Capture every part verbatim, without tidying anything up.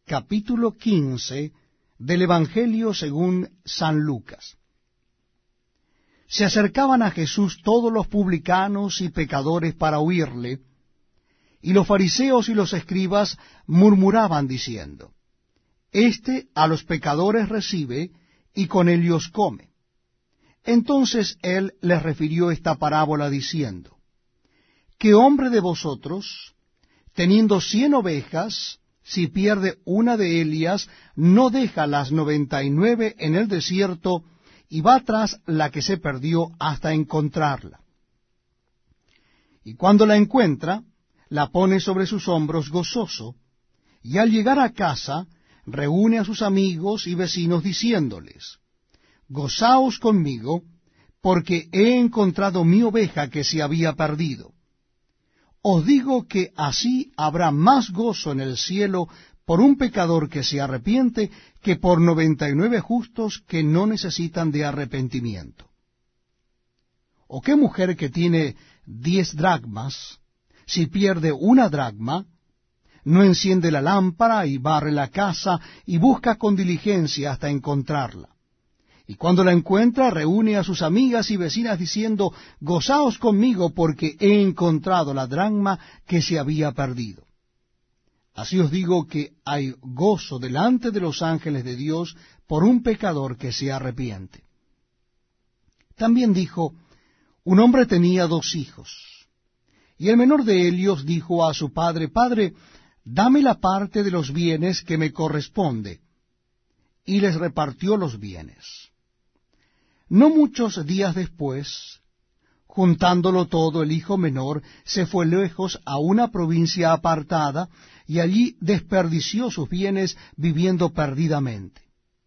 capítulo quince del Evangelio según San Lucas. Se acercaban a Jesús todos los publicanos y pecadores para oírle, y los fariseos y los escribas murmuraban diciendo, Este a los pecadores recibe, y con ellos come. Entonces él les refirió esta parábola diciendo, ¿Qué hombre de vosotros, teniendo cien ovejas, si pierde una de ellas, no deja las noventa y nueve en el desierto, y va tras la que se perdió hasta encontrarla? Y cuando la encuentra, la pone sobre sus hombros gozoso, y al llegar a casa, reúne a sus amigos y vecinos diciéndoles, Gozaos conmigo, porque he encontrado mi oveja que se había perdido. Os digo que así habrá más gozo en el cielo por un pecador que se arrepiente, que por noventa y nueve justos que no necesitan de arrepentimiento. ¿O qué mujer que tiene diez dracmas, si pierde una dracma, no enciende la lámpara y barre la casa y busca con diligencia hasta encontrarla? Y cuando la encuentra, reúne a sus amigas y vecinas diciendo, Gozaos conmigo, porque he encontrado la dracma que se había perdido. Así os digo que hay gozo delante de los ángeles de Dios por un pecador que se arrepiente. También dijo, un hombre tenía dos hijos, y el menor de ellos dijo a su padre, Padre, dame la parte de los bienes que me corresponde, y les repartió los bienes. No muchos días después, juntándolo todo, el hijo menor se fue lejos a una provincia apartada, y allí desperdició sus bienes viviendo perdidamente.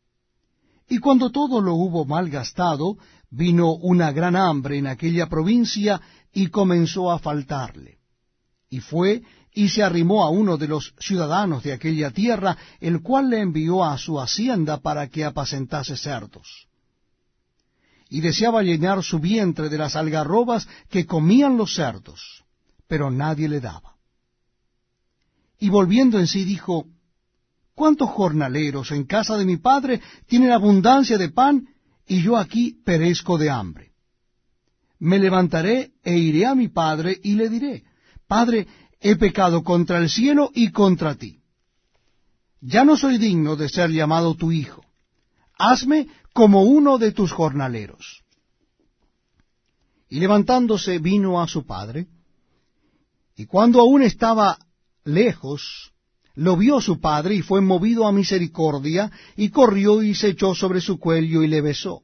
Y cuando todo lo hubo malgastado, vino una gran hambre en aquella provincia, y comenzó a faltarle. Y fue y se arrimó a uno de los ciudadanos de aquella tierra, el cual le envió a su hacienda para que apacentase cerdos. Y deseaba llenar su vientre de las algarrobas que comían los cerdos, pero nadie le daba. Y volviendo en sí dijo, ¿cuántos jornaleros en casa de mi padre tienen abundancia de pan, y yo aquí perezco de hambre? Me levantaré e iré a mi padre y le diré, Padre, he pecado contra el cielo y contra ti. Ya no soy digno de ser llamado tu hijo. Hazme como uno de tus jornaleros. Y levantándose vino a su padre, y cuando aún estaba lejos, lo vio su padre, y fue movido a misericordia, y corrió y se echó sobre su cuello y le besó.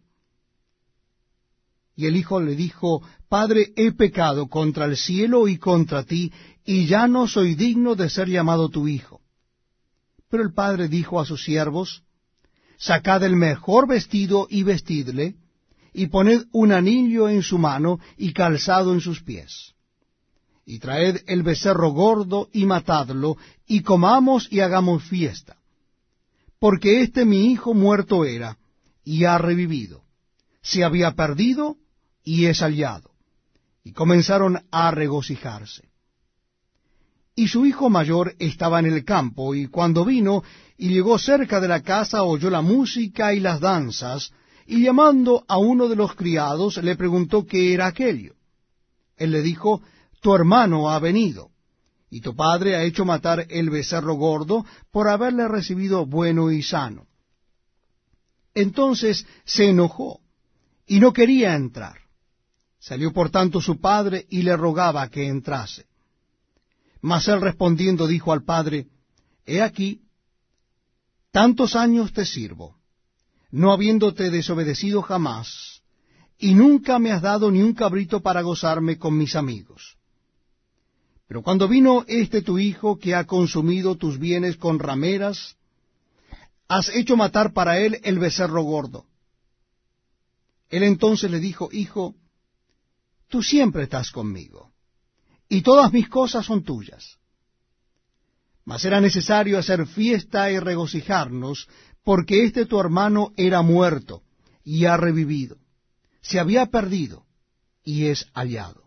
Y el hijo le dijo, Padre, he pecado contra el cielo y contra ti, y ya no soy digno de ser llamado tu hijo. Pero el padre dijo a sus siervos, Sacad el mejor vestido y vestidle, y poned un anillo en su mano y calzado en sus pies. Y traed el becerro gordo y matadlo, y comamos y hagamos fiesta. Porque este mi hijo muerto era, y ha revivido. Se había perdido, y es hallado. Y comenzaron a regocijarse. Y su hijo mayor estaba en el campo, y cuando vino y llegó cerca de la casa, oyó la música y las danzas, y llamando a uno de los criados, le preguntó qué era aquello. Él le dijo, tu hermano ha venido, y tu padre ha hecho matar el becerro gordo por haberle recibido bueno y sano. Entonces se enojó, y no quería entrar. Salió por tanto su padre, y le rogaba que entrase. Mas él respondiendo dijo al padre, He aquí, tantos años te sirvo, no habiéndote desobedecido jamás, y nunca me has dado ni un cabrito para gozarme con mis amigos. Pero cuando vino este tu hijo, que ha consumido tus bienes con rameras, has hecho matar para él el becerro gordo. Él entonces le dijo, Hijo, tú siempre estás conmigo, y todas mis cosas son tuyas. Mas era necesario hacer fiesta y regocijarnos, porque este tu hermano era muerto, y ha revivido. Se había perdido, y es hallado.